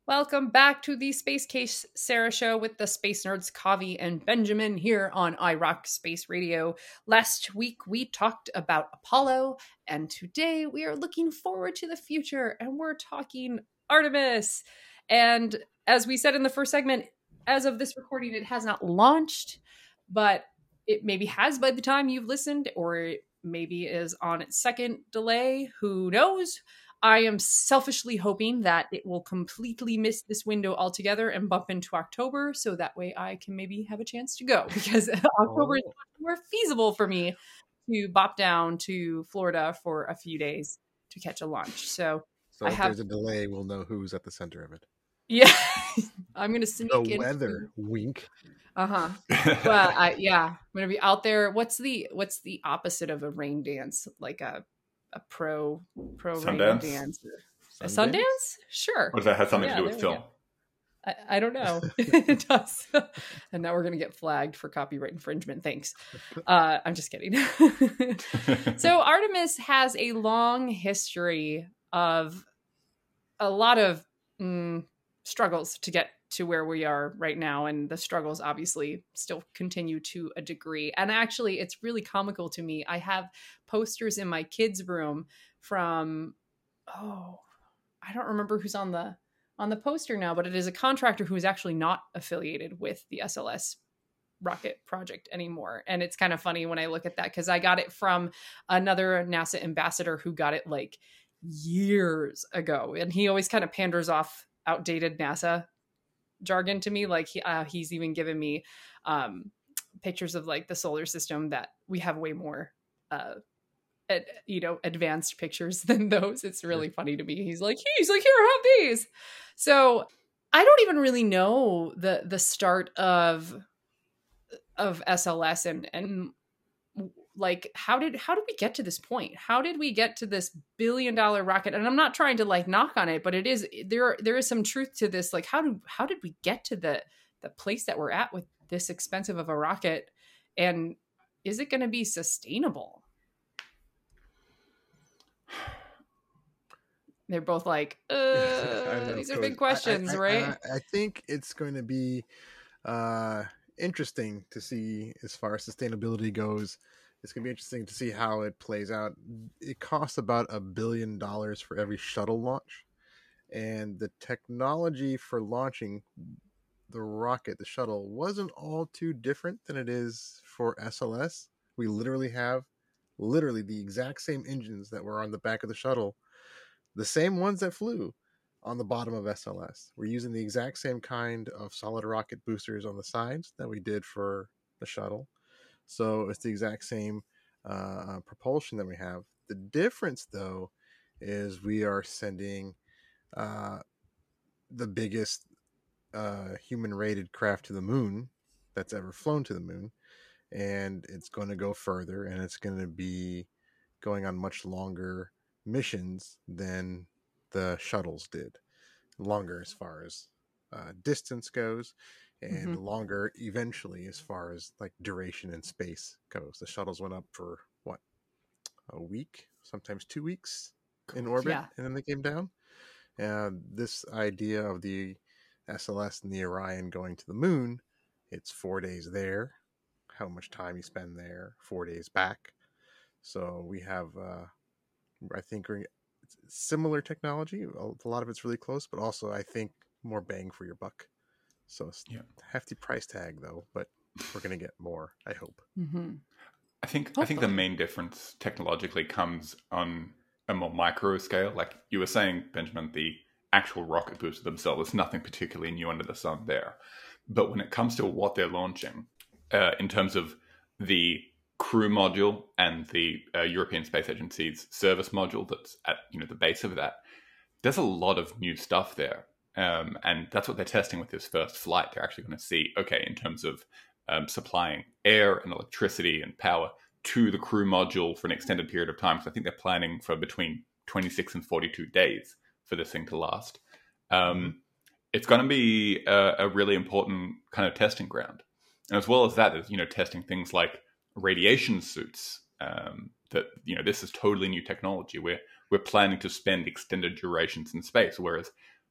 Welcome back to the Space Case Sarah show with the space nerds Kavi and Benjamin here on iRock Space Radio. Last week we talked about Apollo, and today we are looking forward to the future and we're talking Artemis. And as we said in the first segment, as of this recording, it has not launched, but it maybe has by the time you've listened, or it maybe is on its second delay. Who knows? I am selfishly hoping that it will completely miss this window altogether and bump into October, so that way I can maybe have a chance to go, because October is much more feasible for me to bop down to Florida for a few days to catch a launch. So if there's a delay, we'll know who's at the center of it. Yeah, I'm going to sneak in. The weather, wink. Well, I'm going to be out there. What's the opposite of a rain dance? Like a pro rain dance? A Sundance? Sure. Or does that have something to do with film? I don't know. It does. And now we're going to get flagged for copyright infringement. Thanks. I'm just kidding. So Artemis has a long history of a lot of struggles to get to where we are right now, and the struggles obviously still continue to a degree. And actually, it's really comical to me. I have posters in my kids' room from I don't remember who's on the poster now, but it is a contractor who is actually not affiliated with the SLS rocket project anymore. And it's kind of funny when I look at that, because I got it from another NASA ambassador who got it like years ago, and he always kind of panders off outdated NASA jargon to me. Like he's even given me pictures of like the solar system that we have way more advanced pictures than those. It's really funny to me. He's like, here, have these. So I don't even really know the start of SLS and like how did we get to this point? How did we get to this $1 billion rocket? And I'm not trying to like knock on it, but it is there is some truth to this. Like how did we get to the place that we're at with this expensive of a rocket? And is it going to be sustainable? They're both like, these are big questions, right? I think it's going to be interesting to see as far as sustainability goes. It's going to be interesting to see how it plays out. It costs about $1 billion for every shuttle launch. And the technology for launching the rocket, the shuttle, wasn't all too different than it is for SLS. We literally have the exact same engines that were on the back of the shuttle, the same ones that flew on the bottom of SLS. We're using the exact same kind of solid rocket boosters on the sides that we did for the shuttle. So it's the exact same propulsion that we have. The difference, though, is we are sending the biggest human-rated craft to the moon that's ever flown to the moon. And it's going to go further, and it's going to be going on much longer missions than the shuttles did. Longer as far as distance goes, and longer eventually as far as like duration in space goes. The shuttles went up for a week, sometimes 2 weeks in orbit, and then they came down. This idea of the SLS and the Orion going to the moon, it's 4 days there. How much time you spend there, 4 days back. So we have, I think, similar technology. A lot of it's really close, but also I think more bang for your buck. So it's hefty price tag though, but we're going to get more, I hope. I think the main difference technologically comes on a more micro scale. Like you were saying, Benjamin, the actual rocket boosters themselves, there's nothing particularly new under the sun there. But when it comes to what they're launching, in terms of the crew module and the European Space Agency's service module that's at the base of that, there's a lot of new stuff there. And that's what they're testing with this first flight. They're actually going to see, okay, in terms of supplying air and electricity and power to the crew module for an extended period of time. So I think they're planning for between 26 and 42 days for this thing to last. It's going to be a really important kind of testing ground. And as well as that, there's, testing things like radiation suits. That this is totally new technology. We're planning to spend extended durations in space, whereas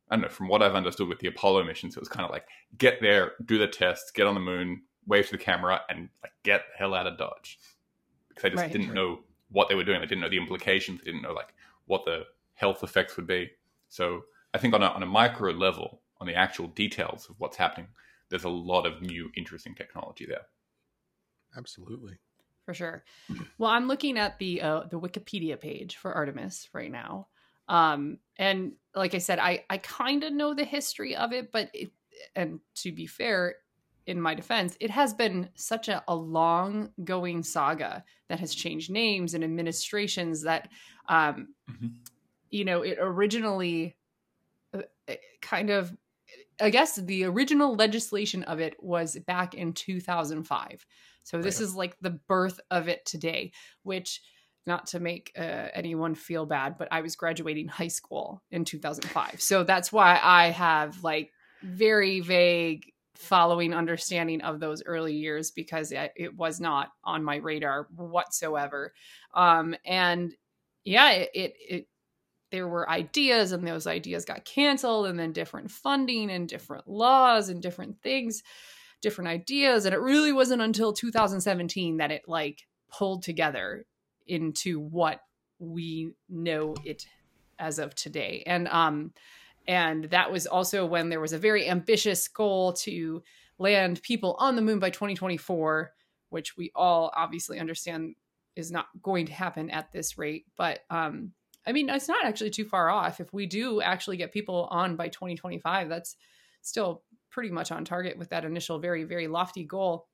I don't know, from what I've understood with the Apollo missions, it was kind of like, get there, do the tests, get on the moon, wave to the camera, and like get the hell out of Dodge. Because they just didn't know what they were doing. They didn't know the implications. They didn't know like what the health effects would be. So I think on a micro level, on the actual details of what's happening, there's a lot of new interesting technology there. Absolutely. For sure. Well, I'm looking at the Wikipedia page for Artemis right now. And like I said, I kind of know the history of it, but and to be fair, in my defense, it has been such a long going saga that has changed names and administrations that, it originally kind of, I guess the original legislation of it was back in 2005. So this is like the birth of it today, which, not to make anyone feel bad, but I was graduating high school in 2005. So that's why I have like very vague following understanding of those early years, because it was not on my radar whatsoever. And yeah, there were ideas, and those ideas got canceled, and then different funding and different laws and different things, different ideas. And it really wasn't until 2017 that it like pulled together into what we know it as of today. And that was also when there was a very ambitious goal to land people on the moon by 2024, which we all obviously understand is not going to happen at this rate. But I mean, it's not actually too far off. If we do actually get people on by 2025, that's still pretty much on target with that initial very, very lofty goal.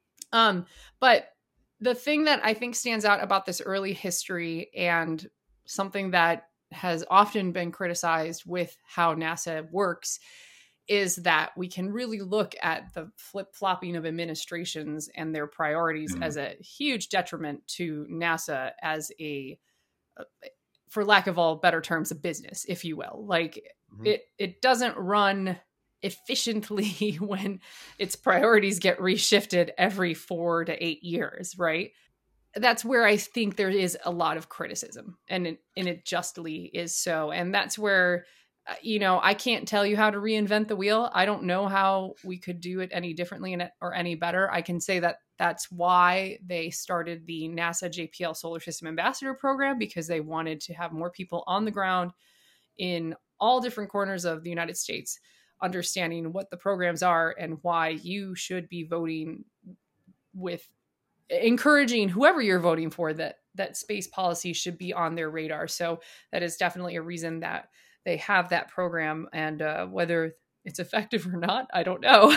But the thing that I think stands out about this early history, and something that has often been criticized with how NASA works, is that we can really look at the flip-flopping of administrations and their priorities as a huge detriment to NASA as a, for lack of all better terms, a business, if you will. Like it doesn't run efficiently when its priorities get reshifted every 4 to 8 years, right? That's where I think there is a lot of criticism, and it justly is so. And that's where, I can't tell you how to reinvent the wheel. I don't know how we could do it any differently or any better. I can say that that's why they started the NASA JPL Solar System Ambassador Program, because they wanted to have more people on the ground in all different corners of the United States, understanding what the programs are and why you should be voting with, encouraging whoever you're voting for, that space policy should be on their radar. So that is definitely a reason that they have that program, and whether it's effective or not, I don't know.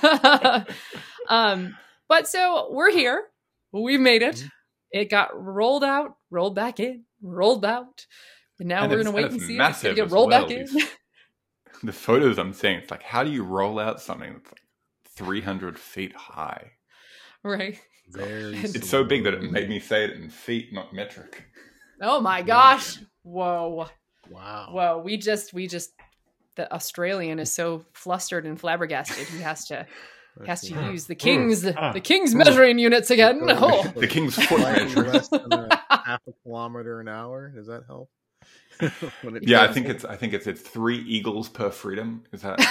But so we're here. We've made it. It got rolled out, rolled back in, rolled out. And now we're going to wait and see if it's going to get rolled back in. The photos I'm seeing, it's like, how do you roll out something that's like 300 feet high? Right. It's so big that it made me say it in feet, not metric. Oh my gosh. Whoa. Wow. Whoa. We just, the Australian is so flustered and flabbergasted. He has to use the King's measuring units again. The King's foot measure. Less than a half a kilometer an hour. Does that help? Yeah, I think it's 3 eagles per freedom. Is that?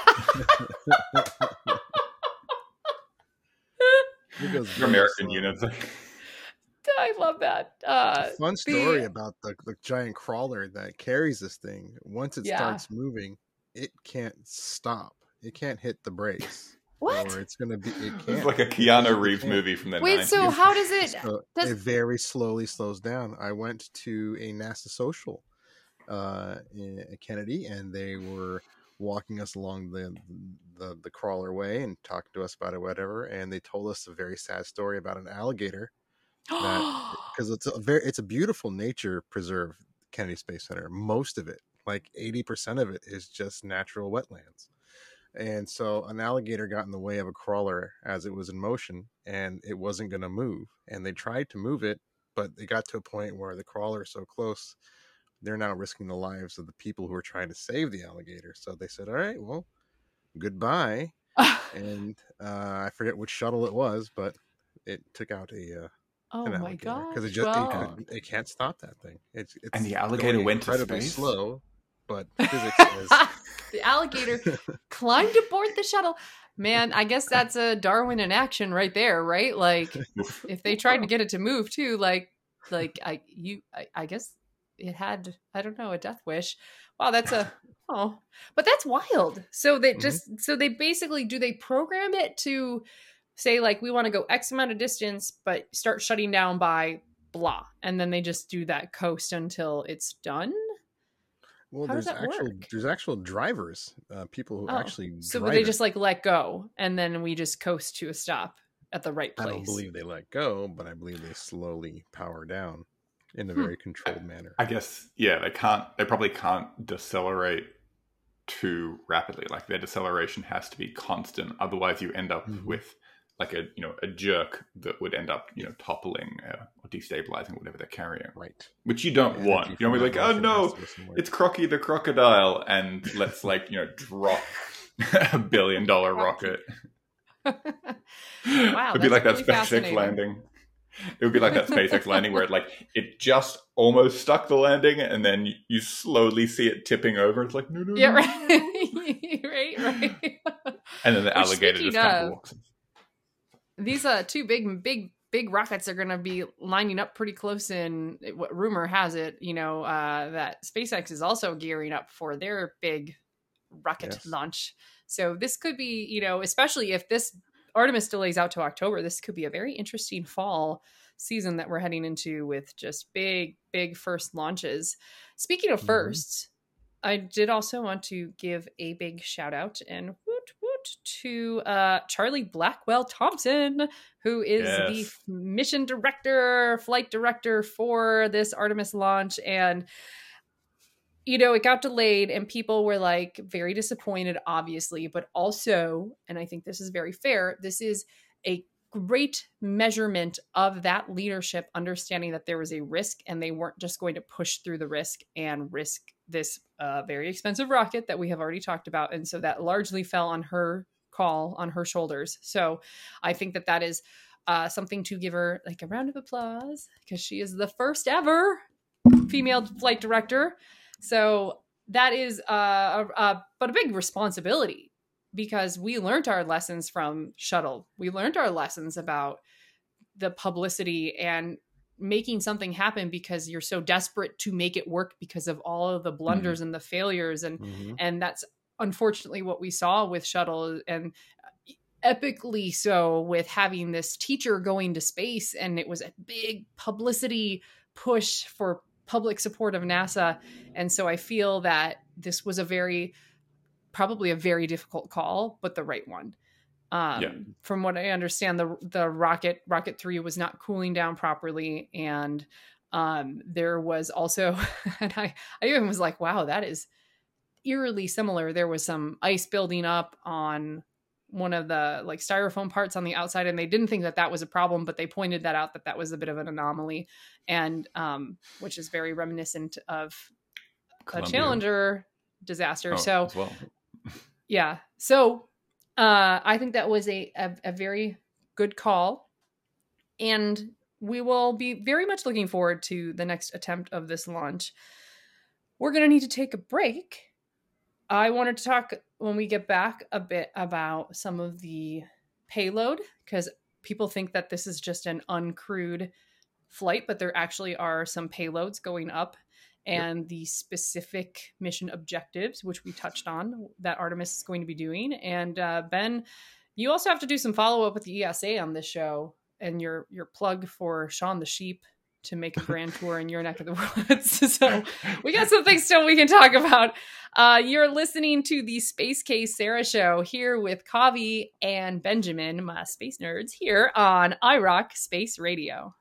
American units. I love that. Fun story about the giant crawler that carries this thing. Once it starts moving, it can't stop. It can't hit the brakes. What? Or it's going to be. It's like a Keanu Reeves movie from the 90s. Wait, so how does it? It very slowly slows down. I went to a NASA social in Kennedy, and they were walking us along the crawler way and talking to us about it, whatever. And they told us a very sad story about an alligator. Because it's a beautiful nature preserve, Kennedy Space Center. Most of it, like 80% of it, is just natural wetlands. And so an alligator got in the way of a crawler as it was in motion, and it wasn't going to move. And they tried to move it, but they got to a point where the crawler is so close, they're now risking the lives of the people who are trying to save the alligator. So they said, all right, well, goodbye. And I forget which shuttle it was, but it took out oh my god! Because it can't stop that thing. It's and the alligator went to space. Slow. but physics says the alligator climbed aboard the shuttle. Man, I guess that's a Darwin in action right there, right? Like, if they tried to get it to move too, like I guess it had, I don't know, a death wish. Wow, that's but that's wild. So they so they basically, do they program it to say, like, we want to go X amount of distance, but start shutting down by blah, and then they just do that coast until it's done? Well, How does that work? There's actual drivers, people who actually so drive they it. just like let go, and then we just coast to a stop at the right place. I don't believe they let go, but I believe they slowly power down in a very controlled manner. I guess, yeah, they probably can't decelerate too rapidly. Like, their deceleration has to be constant. Otherwise you end up with like a jerk that would end up, toppling or destabilizing whatever they're carrying. Right. Which you don't want. You don't be like, oh no, it's Crocky the crocodile, and let's drop $1 billion rocket. Wow, it would be like that SpaceX landing. It would be like that SpaceX landing where it just almost stuck the landing, and then you slowly see it tipping over. It's like, no. Yeah, right. right. And then the alligator just kind of walks. These two big rockets are going to be lining up pretty close. In what rumor has it, that SpaceX is also gearing up for their big rocket launch. So this could be, especially if this Artemis delays out to October, this could be a very interesting fall season that we're heading into with just big first launches. Speaking of firsts, I did also want to give a big shout out and to Charlie Blackwell Thompson, who is the mission director, flight director for this Artemis launch. And it got delayed and people were like very disappointed, obviously, but also, and I think this is very fair, this is a great measurement of that leadership, understanding that there was a risk and they weren't just going to push through the risk and risk this very expensive rocket that we have already talked about. And so that largely fell on her call, on her shoulders. So I think that is something to give her like a round of applause, because she is the first ever female flight director. So that is but a big responsibility, because we learned our lessons from Shuttle. We learned our lessons about the publicity and making something happen because you're so desperate to make it work because of all of the blunders and the failures. And that's unfortunately what we saw with Shuttle, and epically so with having this teacher going to space. And it was a big publicity push for public support of NASA. And so I feel that this was probably a very difficult call, but the right one. From what I understand, the Rocket 3 was not cooling down properly. And there was also, and I even was like, wow, that is eerily similar. There was some ice building up on one of the like styrofoam parts on the outside, and they didn't think that was a problem, but they pointed that out, that was a bit of an anomaly, and which is very reminiscent of Columbia. A Challenger disaster. Yeah. So I think that was a very good call, and we will be very much looking forward to the next attempt of this launch. We're going to need to take a break. I wanted to talk when we get back a bit about some of the payload, because people think that this is just an uncrewed flight, but there actually are some payloads going up, and the specific mission objectives, which we touched on, that Artemis is going to be doing. And Ben, you also have to do some follow-up with the ESA on this show, and your plug for Shaun the Sheep to make a grand tour in your neck of the woods. So we got some things still we can talk about. You're listening to the Space Case Sarah Show here with Kavi and Benjamin, my space nerds, here on iRock Space Radio.